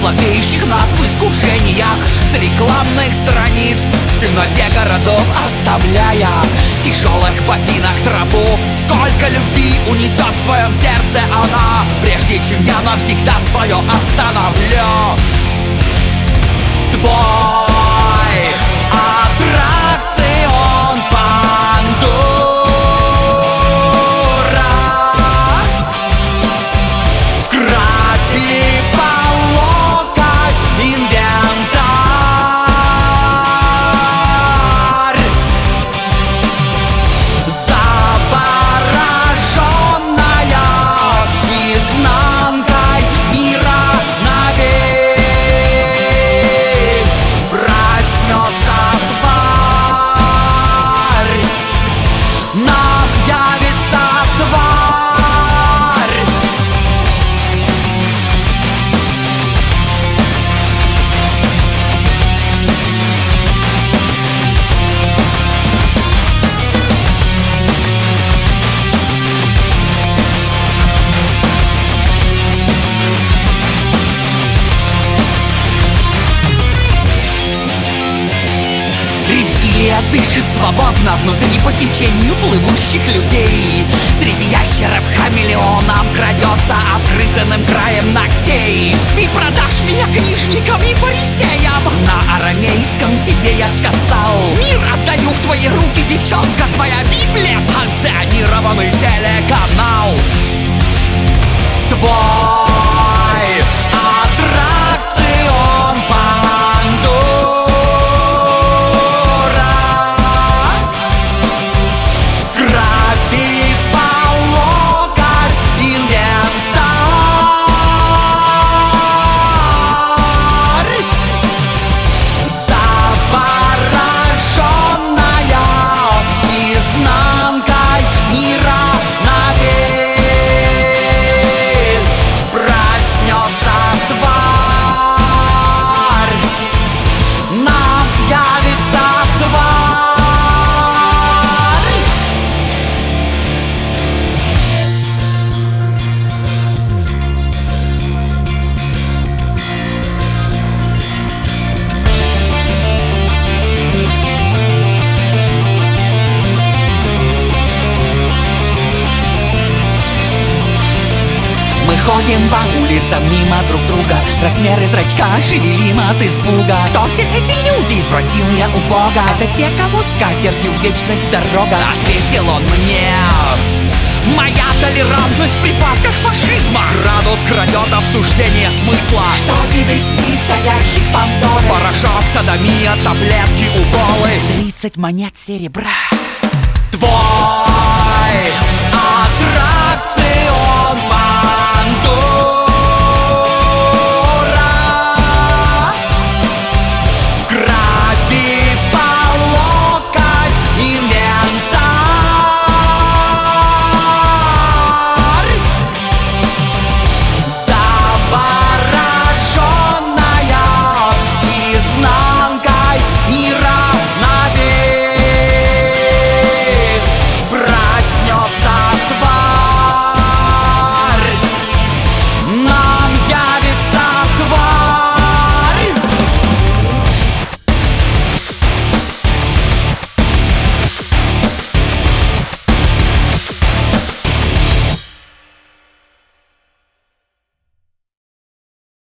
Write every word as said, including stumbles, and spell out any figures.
слабеющих нас в искушениях, с рекламных страниц в темноте городов оставляя тяжелых ботинок тропу. Сколько любви унесет в своем сердце она, прежде чем я навсегда свое остановлю. Твой аттракцион Пандора вкрапи по локоть инвентарь, завороженная изнанкой мира навек. Проснется тварь, нам явится тварь. Рептилия дышит свободно внутри по течению плывущих людей. Среди ящеров хамелеоном крадется обгрызанным краем ногтей. Ты продашь меня книжникам и фарисеям. На арамейском тебе я сказал: мир отдаю в твои руки, девчонка, твоя Библия, санкционированный телеканал. Твой аттракцион Пандора вкрапи по локоть инвентарь, завороженная изнанкой мира навек. Проснется тварь, нам явится тварь. Мы ходим по улицам мимо друг друга, размеры зрачка шевелим от испуга. Кто все эти люди, спросил я у Бога. Это те, кого скатертью в вечность дорога. Ответил он мне: моя толерантность в припадках фашизма. Градус крадет обсуждение смысла. Что тебе снится, ящик Пандоры? Порошок, содомия, таблетки, уколы, тридцать монет серебра. Твой аттракцион